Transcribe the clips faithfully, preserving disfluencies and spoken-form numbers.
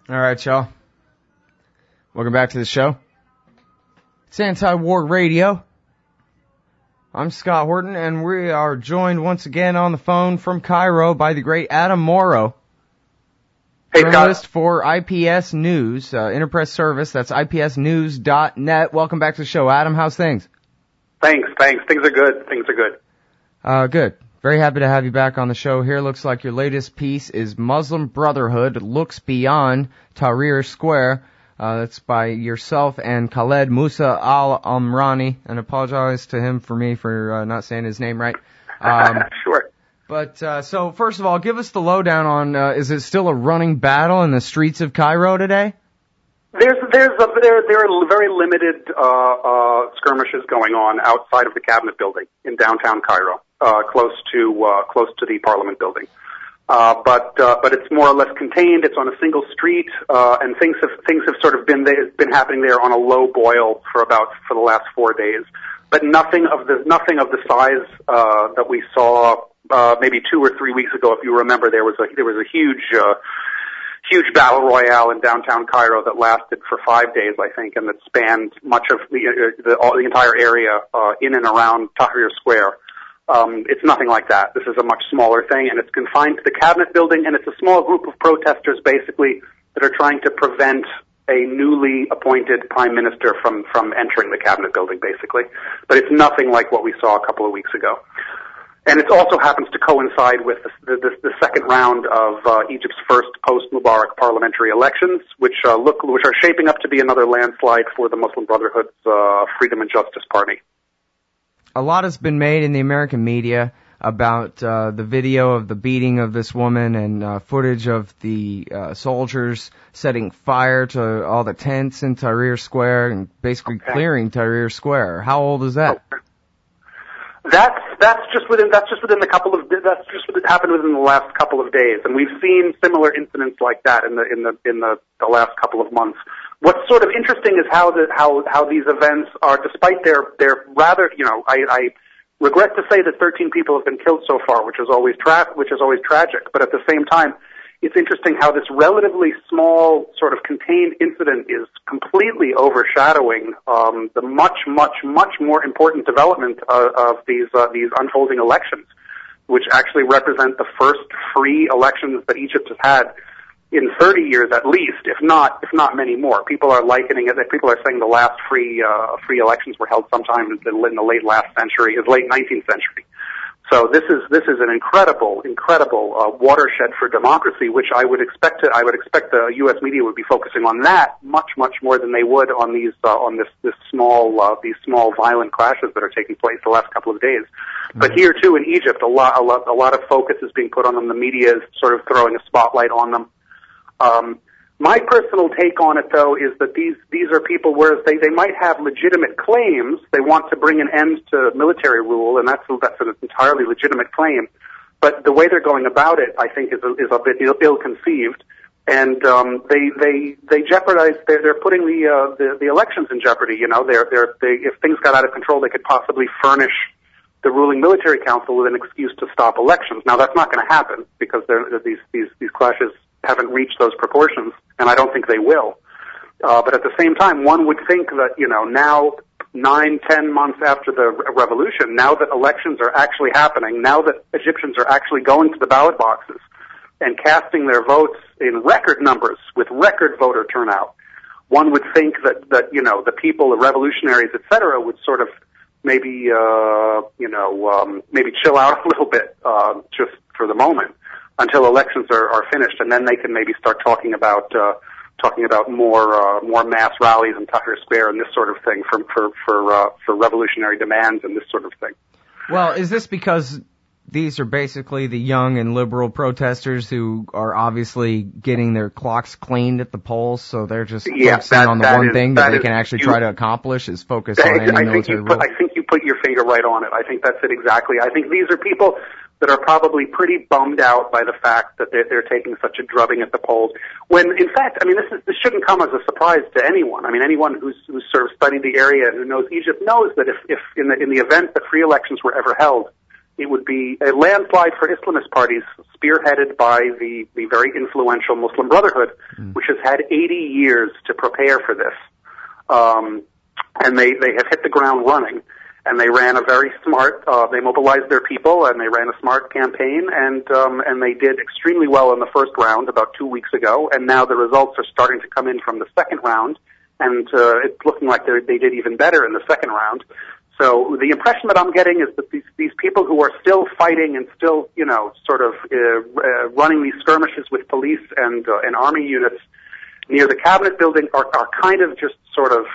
All right, y'all. Welcome back to the show. It's Anti-War Radio. I'm Scott Horton, and we are joined once again on the phone from Cairo by the great Adam Morrow. Hey, journalist Scott. for I P S News, uh, Interpress Service. That's I P S news dot net. Welcome back to the show, Adam. How's things? Thanks, thanks. Things are good. Things are good. Uh, good. Very happy to have you back on the show here. Looks like your latest piece is Muslim Brotherhood Looks Beyond Tahrir Square. Uh, that's by yourself and Khaled Musa Al-Amrani, and apologize to him for me for uh, not saying his name right. Um, sure. But, uh, so, first of all, give us the lowdown on, uh, is it still a running battle in the streets of Cairo today? There's there's a, there there are very limited uh, uh, skirmishes going on outside of the cabinet building in downtown Cairo, uh, close to uh, close to the Parliament building. Uh, but uh, but it's more or less contained. It's on a single street, uh, and things have things have sort of been there, been happening there on a low boil for about for the last four days. But nothing of the nothing of the size uh, that we saw uh, maybe two or three weeks ago. If you remember, there was a there was a huge. Uh, huge battle royale in downtown Cairo that lasted for five days, I think, and that spanned much of the uh, the, all, the entire area uh, in and around Tahrir Square. Um, it's nothing like that. This is a much smaller thing, and it's confined to the cabinet building, and it's a small group of protesters, basically, that are trying to prevent a newly appointed prime minister from, from entering the cabinet building, basically. But it's nothing like what we saw a couple of weeks ago. And it also happens to coincide with the, the, the second round of uh, Egypt's first post-Mubarak parliamentary elections, which uh, look which are shaping up to be another landslide for the Muslim Brotherhood's uh, Freedom and Justice Party. A lot has been made in the American media about uh, the video of the beating of this woman and uh, footage of the uh, soldiers setting fire to all the tents in Tahrir Square and basically okay. clearing Tahrir Square. How old is that? Okay. That's that's just within that's just within the couple of that's just what happened within the last couple of days, and we've seen similar incidents like that in the in the in the, the last couple of months. What's sort of interesting is how the how how these events are, despite their their rather you know I, I regret to say that thirteen people have been killed so far, which is always tra- which is always tragic, but at the same time, it's interesting how this relatively small, sort of contained incident is completely overshadowing um, the much, much, much more important development uh, of these uh, these unfolding elections, which actually represent the first free elections that Egypt has had in thirty years at least, if not if not many more. People are likening it. People are saying the last free uh, free elections were held sometime in the, in the late last century, is late nineteenth century. So this is this is an incredible, incredible uh, watershed for democracy, which I would expect to I would expect the U S media would be focusing on that much, much more than they would on these uh, on this this small uh, these small violent clashes that are taking place the last couple of days. Mm-hmm. But here too in Egypt, a lot a lot a lot of focus is being put on them. The media is sort of throwing a spotlight on them. Um, My personal take on it, though, is that these these are people, whereas they, they might have legitimate claims, they want to bring an end to military rule, and that's that's an entirely legitimate claim. But the way they're going about it, I think, is a, is a bit ill, ill-conceived, and um, they they they jeopardize. They're, they're putting the, uh, the the elections in jeopardy. You know, they're they're they, if things got out of control, they could possibly furnish the ruling military council with an excuse to stop elections. Now, that's not going to happen because they're, these these these clashes haven't reached those proportions, and I don't think they will. Uh, but at the same time, one would think that, you know, now, nine, ten months after the re- revolution, now that elections are actually happening, now that Egyptians are actually going to the ballot boxes and casting their votes in record numbers with record voter turnout, one would think that, that you know, the people, the revolutionaries, et cetera, would sort of maybe, uh, you know, um, maybe chill out a little bit uh, just for the moment, until elections are, are finished, and then they can maybe start talking about uh, talking about more uh, more mass rallies in Tahrir Square and this sort of thing for for for, uh, for revolutionary demands and this sort of thing. Well, is this because these are basically the young and liberal protesters who are obviously getting their clocks cleaned at the polls, so they're just yeah, focusing that, on the that one is, thing that, that they is, can actually you, try to accomplish is focus that, on any I military think you rule? put, I think you put your finger right on it. I think that's it exactly. I think these are people that are probably pretty bummed out by the fact that they're, they're taking such a drubbing at the polls. When, in fact, I mean, this is, this shouldn't come as a surprise to anyone. I mean, anyone who's, who's sort of studied the area and who knows Egypt knows that if, if in the, in the event that free elections were ever held it would be a landslide for Islamist parties spearheaded by the, the very influential Muslim Brotherhood, mm. which has had eighty years to prepare for this. Um, and they, they have hit the ground running. And they ran a very smart, uh, they mobilized their people and they ran a smart campaign, and um, and they did extremely well in the first round about two weeks ago, and now the results are starting to come in from the second round, and uh, it's looking like they did even better in the second round. So the impression that I'm getting is that these, these people who are still fighting and still, you know, sort of uh, uh, running these skirmishes with police and, uh, and army units near the cabinet building are, are kind of just sort of,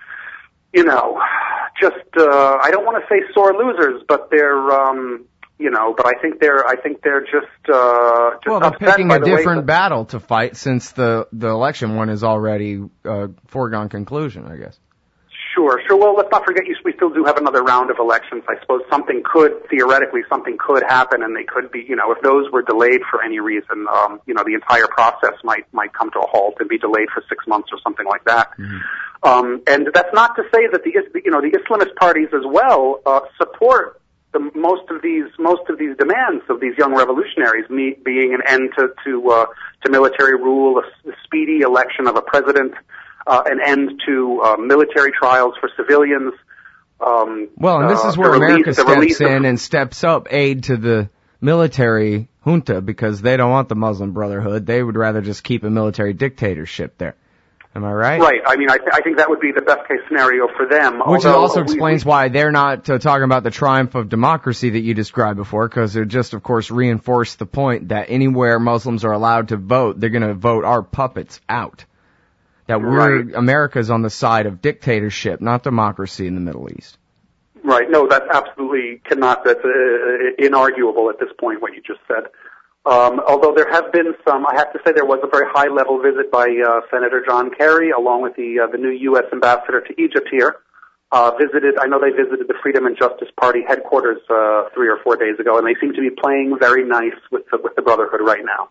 you know, just, uh, I don't want to say sore losers, but they're, um, you know, but I think they're, I think they're just, uh, just well, they're picking a the different battle to fight since the, the election one is already, uh, foregone conclusion, I guess. Sure, sure. Well, let's not forget, you, we still do have another round of elections. I suppose something could, theoretically, something could happen, and they could be, you know, if those were delayed for any reason, um, you know, the entire process might might come to a halt and be delayed for six months or something like that. Mm-hmm. Um, and that's not to say that the, you know, the Islamist parties as well uh, support the most of these most of these demands of these young revolutionaries, me, being an end to to, uh, to military rule, a, a speedy election of a president. Uh, an end to uh, military trials for civilians. Um, well, and this uh, is where America release, steps in of, and steps up aid to the military junta because they don't want the Muslim Brotherhood. They would rather just keep a military dictatorship there. Am I right? Right. I mean, I, th- I think that would be the best case scenario for them. Which although, also we, explains we, why they're not uh, talking about the triumph of democracy that you described before, because it just, of course, reinforced the point that anywhere Muslims are allowed to vote, they're going to vote our puppets out. That we're, right. America's on the side of dictatorship, not democracy in the Middle East. Right. No, that's absolutely cannot, that's uh, inarguable at this point, what you just said. Um, although there have been some, I have to say there was a very high level visit by uh, Senator John Kerry, along with the uh, the new U S ambassador to Egypt here. Uh, visited, I know they visited the Freedom and Justice Party headquarters uh, three or four days ago, and they seem to be playing very nice with the, with the Brotherhood right now.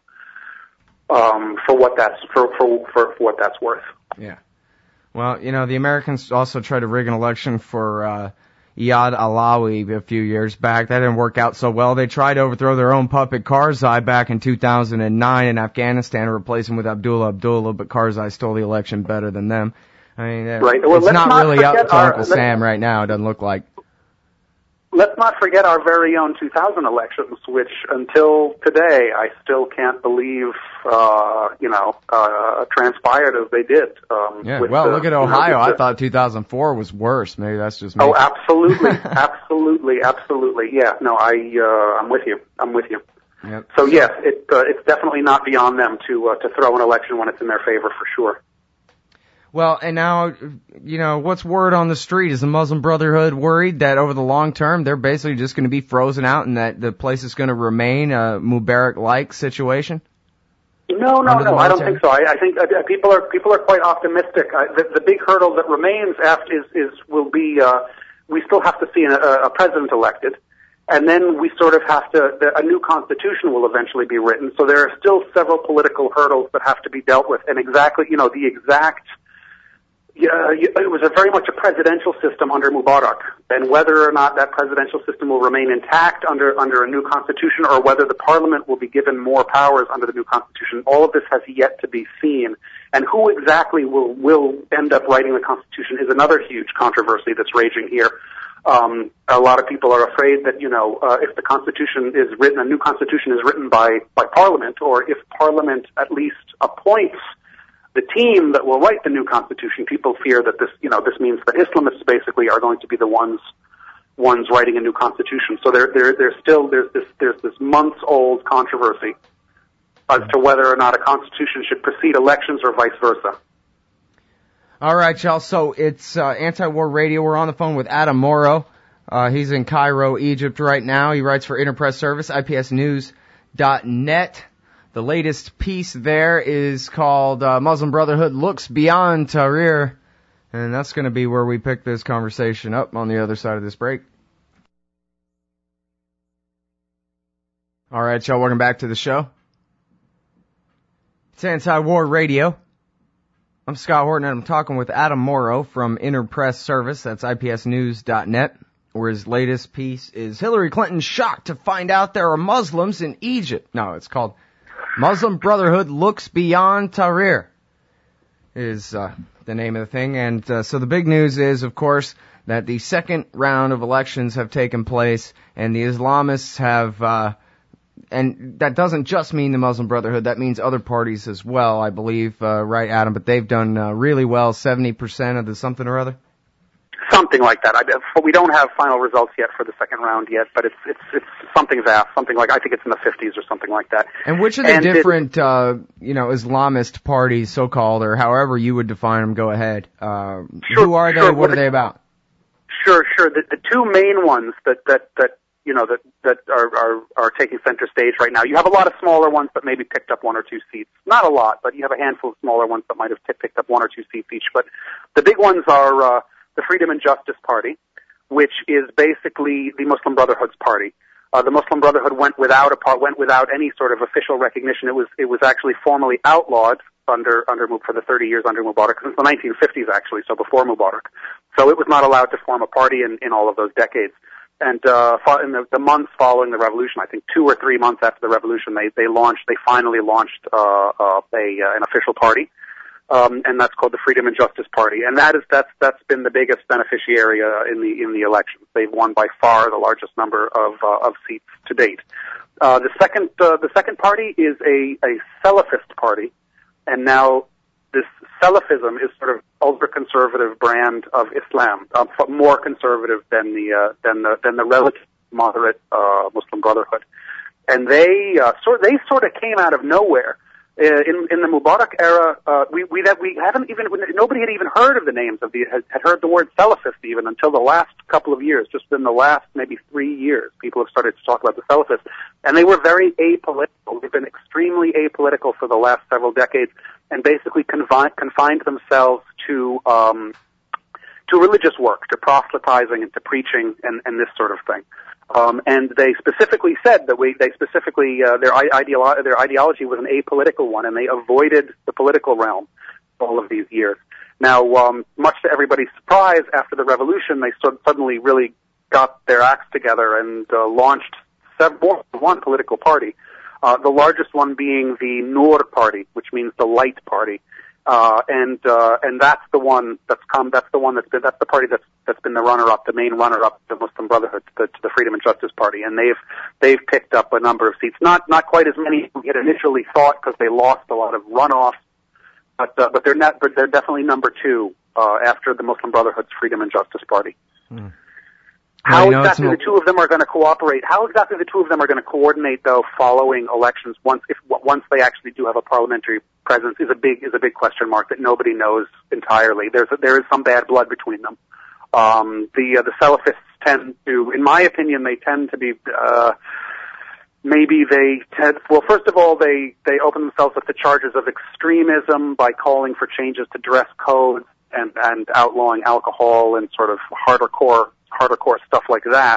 Um, for what that's for, for for for what that's worth. Yeah. Well, you know, the Americans also tried to rig an election for uh, Iyad Allawi a few years back. That didn't work out so well. They tried to overthrow their own puppet Karzai back in two thousand nine in Afghanistan, to replace him with Abdullah Abdullah, but Karzai stole the election better than them. I mean, right. well, it's not, not really up to our, Uncle Sam right now. It doesn't look like. Let's not forget our very own two thousand elections, which until today I still can't believe, uh, you know, uh, transpired as they did. Um, yeah, with, well, uh, look at Ohio. You know, I thought two thousand four was worse. Maybe that's just me. Oh, absolutely, absolutely, absolutely. Yeah, no, I, uh, I'm with you. I'm with you. Yep. So yes, it, uh, it's definitely not beyond them to uh, to throw an election when it's in their favor, for sure. Well, and now, you know, what's word on the street? Is the Muslim Brotherhood worried that over the long term they're basically just going to be frozen out and that the place is going to remain a Mubarak-like situation? No, no, no. I don't think so. I, I think uh, people are people are quite optimistic. Uh, the, the big hurdle that remains after is is will be uh, we still have to see a, a president elected, and then we sort of have to the, a new constitution will eventually be written. So there are still several political hurdles that have to be dealt with, and exactly, you know, the exact. Yeah, it was a very much a presidential system under Mubarak, and whether or not that presidential system will remain intact under under a new constitution, or whether the parliament will be given more powers under the new constitution, all of this has yet to be seen. And who exactly will will end up writing the constitution is another huge controversy that's raging here. Um, a lot of people are afraid that, you know, uh, if the constitution is written, a new constitution is written by by parliament, or if parliament at least appoints the team that will write the new constitution, people fear that this, you know, this means that Islamists basically are going to be the ones, ones writing a new constitution. So there, there, there's still, there's this, there's this months-old controversy as to whether or not a constitution should precede elections or vice versa. All right, y'all. So it's uh, Anti-War Radio. We're on the phone with Adam Morrow. Uh, he's in Cairo, Egypt right now. He writes for Interpress Service, I P S news dot net. The latest piece there is called uh, Muslim Brotherhood Looks Beyond Tahrir, and that's going to be where we pick this conversation up on the other side of this break. All right, y'all, welcome back to the show. It's Anti-War Radio. I'm Scott Horton, and I'm talking with Adam Morrow from Interpress Service. That's I P S news dot net. where his latest piece is Hillary Clinton shocked to find out there are Muslims in Egypt. No, it's called Muslim Brotherhood Looks Beyond Tahrir is uh, the name of the thing. And uh, so the big news is, of course, that the second round of elections have taken place, and the Islamists have, uh, and that doesn't just mean the Muslim Brotherhood, that means other parties as well, I believe, uh, right, Adam? But they've done uh, really well, seventy percent of the something or other? Something like that. I, we don't have final results yet for the second round yet, but it's it's it's something vast, something like I think it's in the fifties or something like that. And which of the and different, it, uh, you know, Islamist parties, so-called, or however you would define them, go ahead. Uh, sure, who are they? Sure, what are they about? Sure, sure. The, the two main ones that that that you know that that are, are are taking center stage right now. You have a lot of smaller ones that maybe picked up one or two seats. Not a lot, but you have a handful of smaller ones that might have t- picked up one or two seats each. But the big ones are. Uh, the Freedom and Justice Party, which is basically the Muslim Brotherhood's party. Uh, the Muslim Brotherhood went without a part, went without any sort of official recognition. It was it was actually formally outlawed under under for the thirty years under Mubarak, since the nineteen fifties actually, so before Mubarak. So it was not allowed to form a party in, in all of those decades. And uh, in the, the months following the revolution, I think two or three months after the revolution, they they launched, they finally launched uh, uh, a uh, an official party. Um, and that's called the Freedom and Justice Party, and that is that's that's been the biggest beneficiary uh, in the in the elections. They've won by far the largest number of uh, of seats to date. Uh, the second uh, the second party is a a Salafist party, and now this Salafism is sort of ultra conservative brand of Islam, uh, more conservative than the uh, than the than the relative moderate uh, Muslim Brotherhood, and they uh, sort they sort of came out of nowhere. Uh, in in the Mubarak era, uh, we we that we haven't even nobody had even heard of the names of the had, had heard the word Salafist even until the last couple of years. Just in the last maybe three years, people have started to talk about the Salafists, and they were very apolitical. They've been extremely apolitical for the last several decades, and basically confined confined themselves to um, to religious work, to proselytizing and to preaching and, and this sort of thing. Um, and they specifically said that we, they specifically, uh, their, ideolo- their ideology was an apolitical one, and they avoided the political realm all of these years. Now, um, much to everybody's surprise, after the revolution, they sort suddenly really got their acts together and uh, launched several, one political party, uh, the largest one being the Noor Party, which means the Light Party. Uh, and, uh, and that's the one that's come, that's the one that's been, that's the party that's, that's been the runner-up, the main runner-up to the Muslim Brotherhood, to the, to the Freedom and Justice Party. And they've, they've picked up a number of seats. Not, not quite as many as we had initially thought because they lost a lot of runoffs. But, uh, but they're not, but they're definitely number two, uh, after the Muslim Brotherhood's Freedom and Justice Party. Hmm. How well, exactly the two of them are going to cooperate? How exactly the two of them are going to coordinate, though, following elections once if once they actually do have a parliamentary presence is a big is a big question mark that nobody knows entirely. There's a, there is some bad blood between them. Um, the uh, the Salafists tend to, in my opinion, they tend to be uh, maybe they tend. Well, first of all, they they open themselves up to charges of extremism by calling for changes to dress codes and and outlawing alcohol and sort of harder core. harder core stuff like that.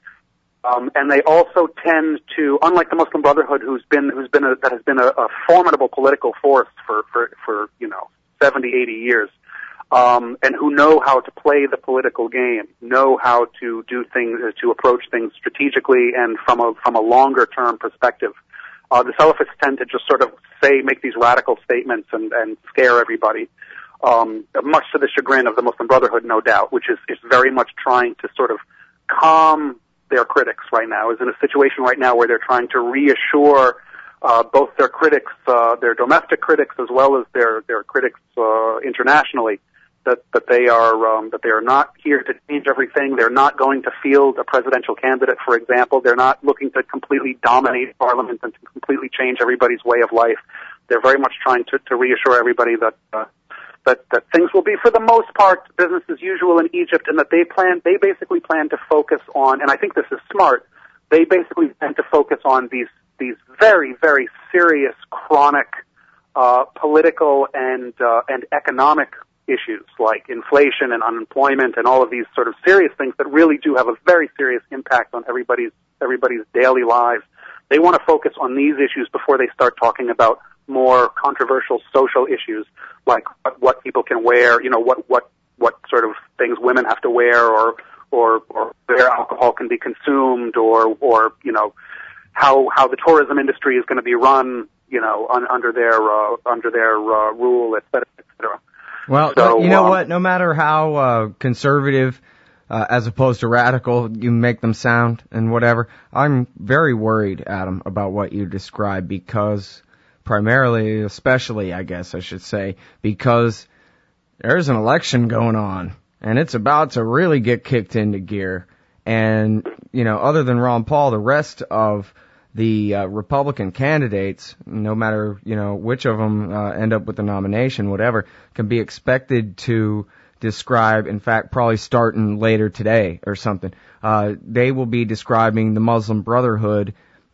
Um, and they also tend to, unlike the Muslim Brotherhood, who's been, who's been a, that has been a, a formidable political force for, for, for, you know, seventy, eighty years, um, and who know how to play the political game, know how to do things, to approach things strategically and from a, from a longer term perspective. Uh, the Salafists tend to just sort of say, make these radical statements and, and scare everybody. Um, much to the chagrin of the Muslim Brotherhood, no doubt, which is, is very much trying to sort of calm their critics right now, is in a situation right now where they're trying to reassure uh, both their critics, uh, their domestic critics, as well as their, their critics uh, internationally, that, that they are um, that they are not here to change everything. They're not going to field a presidential candidate, for example. They're not looking to completely dominate Parliament and to completely change everybody's way of life. They're very much trying to, to reassure everybody that uh, That, that things will be, for the most part, business as usual in Egypt, and that they plan, they basically plan to focus on, and I think this is smart, they basically plan to focus on these, these very, very serious, chronic, uh, political and, uh, and economic issues like inflation and unemployment and all of these sort of serious things that really do have a very serious impact on everybody's, everybody's daily lives. They want to focus on these issues before they start talking about more controversial social issues like what, what people can wear, you know, what, what, what sort of things women have to wear or, or, or where alcohol can be consumed, or, or you know, how how the tourism industry is going to be run, you know, un, under their uh, under their uh, rule, et cetera, et cetera. Well, so, you know um, what? No matter how uh, conservative uh, as opposed to radical you make them sound and whatever, I'm very worried, Adam, about what you described, because primarily, especially, I guess I should say, because there's an election going on, and it's about to really get kicked into gear. And, you know, other than Ron Paul, the rest of the uh, Republican candidates, no matter, you know, which of them uh, end up with the nomination, whatever, can be expected to describe, in fact, probably starting later today or something, uh, they will be describing the Muslim Brotherhood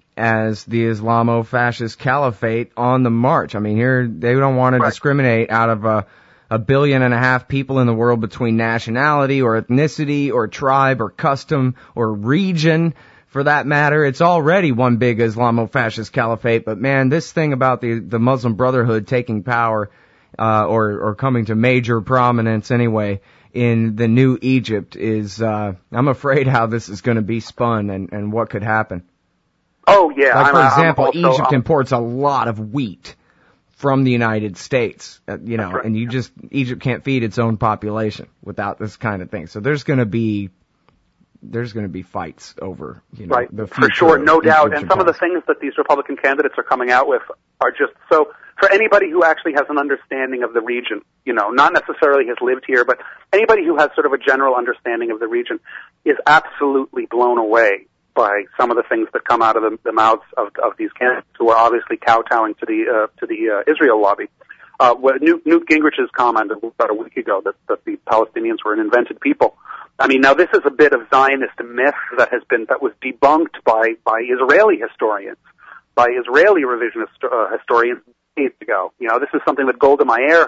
as the Islamo-fascist caliphate on the march. I mean, here, they don't want to discriminate out of a, a billion and a half people in the world between nationality or ethnicity or tribe or custom or region. For that matter, it's already one big Islamo-fascist caliphate, but man, this thing about the, the Muslim Brotherhood taking power, uh, or, or coming to major prominence anyway, in the new Egypt is, uh, I'm afraid how this is going to be spun and, and what could happen. Oh, yeah. Like, for I'm, example, I'm also, Egypt um, imports a lot of wheat from the United States, uh, you know, right. and you just, Egypt can't feed its own population without this kind of thing. So there's going to be there's going to be fights over, you know, right. the future. For sure, no doubt. And some of the things that these Republican candidates are coming out with are just so, for anybody who actually has an understanding of the region, you know, not necessarily has lived here, but anybody who has sort of a general understanding of the region is absolutely blown away by some of the things that come out of the, the mouths of, of these candidates who are obviously kowtowing to the, uh, to the uh, Israel lobby. Uh, what Newt, Newt Gingrich's comment about a week ago that, that the Palestinians were an invented people. I mean, now this is a bit of Zionist myth that has been, that was debunked by, by Israeli historians, by Israeli revisionist uh, historians years ago. You know, this is something that Golda Meir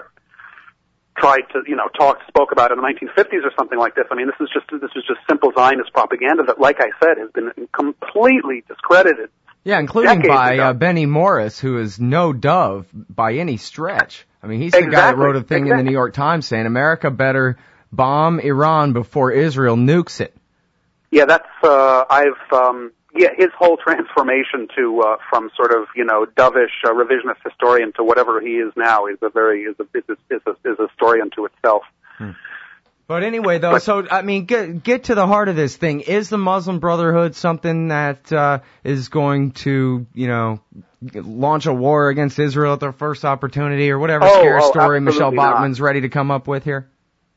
tried to, you know, talk, spoke about in the nineteen fifties or something like this. I mean, this is just, this is just simple Zionist propaganda that, like I said, has been completely discredited. Yeah, including by uh, Benny Morris, who is no dove by any stretch. I mean, he's the exactly. guy that wrote a thing exactly. in the New York Times saying America better bomb Iran before Israel nukes it. Yeah, that's, uh, I've, um, yeah, his whole transformation to, uh, from sort of, you know, dovish uh, revisionist historian to whatever he is now is a very, is a, is a, is a, is a story unto itself. Hmm. But anyway, though, but, so, I mean, get, get to the heart of this thing. Is the Muslim Brotherhood something that, uh, is going to, you know, launch a war against Israel at their first opportunity or whatever oh, scare oh, story Michelle not. Bachmann's ready to come up with here?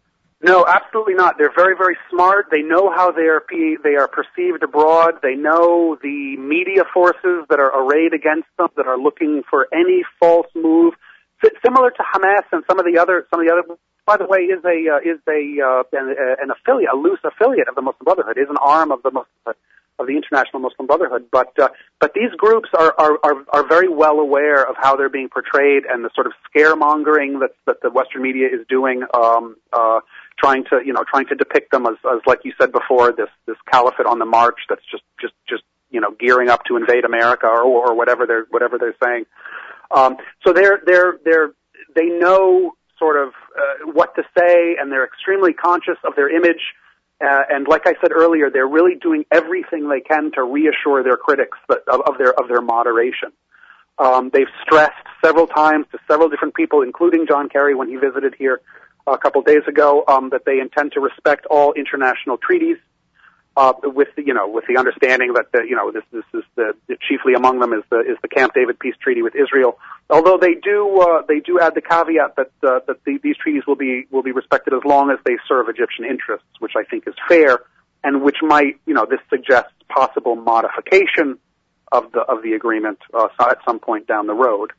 No, absolutely not. They're very, very smart. They know how they are they are perceived abroad. They know the media forces that are arrayed against them, that are looking for any false move. S- similar to Hamas and some of the other, some of the other. By the way, is a uh, is a uh, an, an affiliate, a loose affiliate of the Muslim Brotherhood. Is an arm of the Muslim, of the International Muslim Brotherhood. But uh, but these groups are, are are are very well aware of how they're being portrayed and the sort of scaremongering that that the Western media is doing. Um, uh, trying to, you know, trying to depict them as, as, like you said before, this, this caliphate on the march that's just, just, just, you know, gearing up to invade America or, or whatever they're, whatever they're saying. Um, so they're, they're, they're, they know sort of, uh, what to say, and they're extremely conscious of their image. Uh, and like I said earlier, they're really doing everything they can to reassure their critics that, of, of their, of their moderation. Um, they've stressed several times to several different people, including John Kerry when he visited here a couple days ago, um, that they intend to respect all international treaties, uh, with the, you know, with the understanding that the, you know, this, this is the, chiefly among them is the, is the Camp David peace treaty with Israel. Although they do, uh, they do add the caveat that, uh, that the, these treaties will be, will be respected as long as they serve Egyptian interests, which I think is fair, and which might, you know, this suggests possible modification of the, of the agreement, uh, at some point down the road.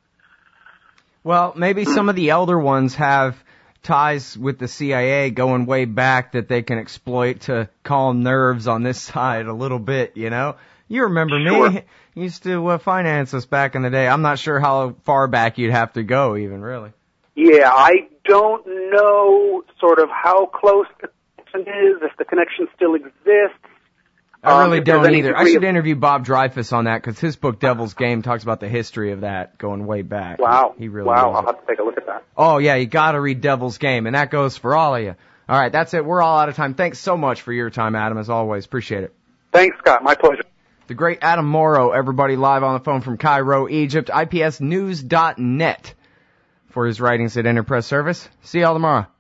Well, maybe some of the elder ones have ties with the C I A going way back that they can exploit to calm nerves on this side a little bit, you know? You remember sure. me. You used to uh, finance us back in the day. I'm not sure how far back you'd have to go even, really. Yeah, I don't know sort of how close the connection is, if the connection still exists. I really um, don't either. I should of... interview Bob Dreyfus on that because his book Devil's Game talks about the history of that going way back. Wow. He really wow, knows I'll it. have to take a look at that. Oh, yeah, you got to read Devil's Game, and that goes for all of you. All right, that's it. We're all out of time. Thanks so much for your time, Adam, as always. Appreciate it. Thanks, Scott. My pleasure. The great Adam Morrow, everybody, live on the phone from Cairo, Egypt, I P S news dot net for his writings at Interpress Service. See y'all tomorrow.